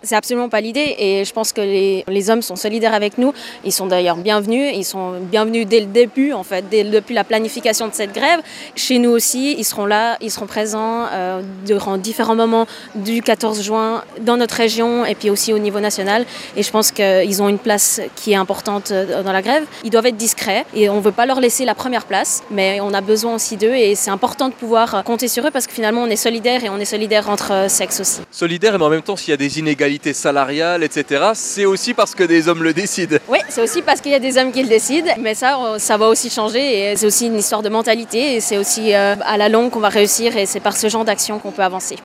C'est absolument pas l'idée et je pense que les hommes sont solidaires avec nous. Ils sont d'ailleurs bienvenus. Ils sont bienvenus dès le début, en fait, depuis la planification de cette grève. Chez nous aussi, ils seront là, ils seront présents durant différents moments du 14 juin dans notre région et puis aussi au niveau national. Et je pense qu'ils ont une place qui est importante dans la grève. Ils doivent être discrets et on ne veut pas leur laisser la première place, mais on a besoin aussi d'eux et c'est important de pouvoir compter sur eux parce que finalement on est solidaires et on est solidaires entre sexes aussi. Solidaire, mais en même temps, s'il y a des inégalités salariales, etc., c'est aussi parce que des hommes le décident. Oui, c'est aussi parce qu'il y a des hommes qui le décident, mais ça va aussi changer et c'est aussi une histoire de mentalité et c'est aussi à la longue qu'on va réussir et c'est par ce genre d'action qu'on peut avancer.